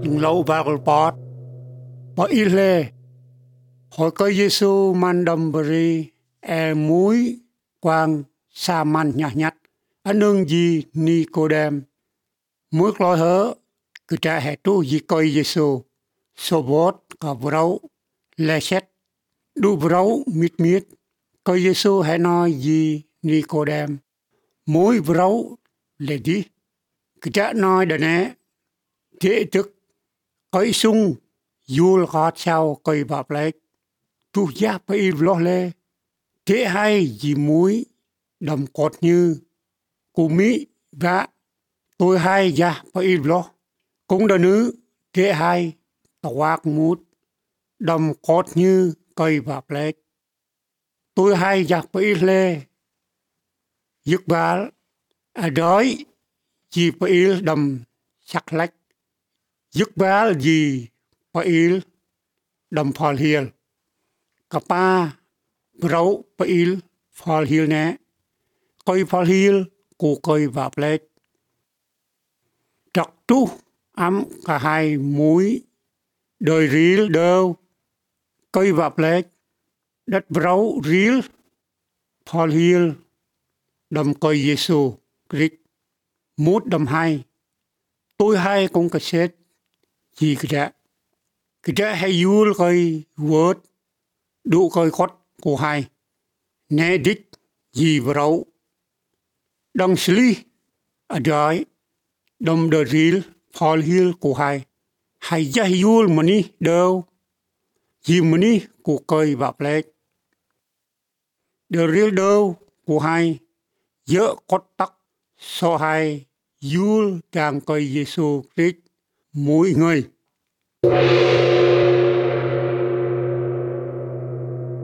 những lâu vào bọt bỏ ít lệ hỏi có Giêsu man đầm bari mũi quang sa man nhạt nhạt anh nương gì Nicodem mũi loi hớ cứ trả hệ tu gì coi Giêsu số bốt cả vrau lệ xét đu vrau mít mít coi Giêsu hay nói gì Nicodem mũi vrau lệ đi cứ trả nói đàn nè thế tức coi sung yul gạt sao coi bạp lại tu giáp phải lo lệ thế hay gì mũi đầm cột như cụ mỹ và tôi hay giáp phải lo cũng đã nữ thế hay tawak mút đầm cột như coi bạp lại tôi hay giáp phải lệ dứt bál đói chỉ phải đầm sắc lách dứt bál gì phải đầm phal hiel kapa brau pail phal hiel nè coi phal hiel cụ coi bạp lại trặc tu ấm cả hai mũi đời riel đâu coi bạp lại đất brau riel phal hiel đầm coi Giêsu Christ mút đầm hai tôi hai cũng có xét gì cái đã hay yul coi word đủ coi khót của hai nè đích gì brau đằng sli ở đây đầm đời riel phal hiel của hai hay giá yul mani đâu gì mani của coi bạp lại đời riel đâu của hai dỡ cốt tắc so hai yul đang coi Giêsu Christ mỗi người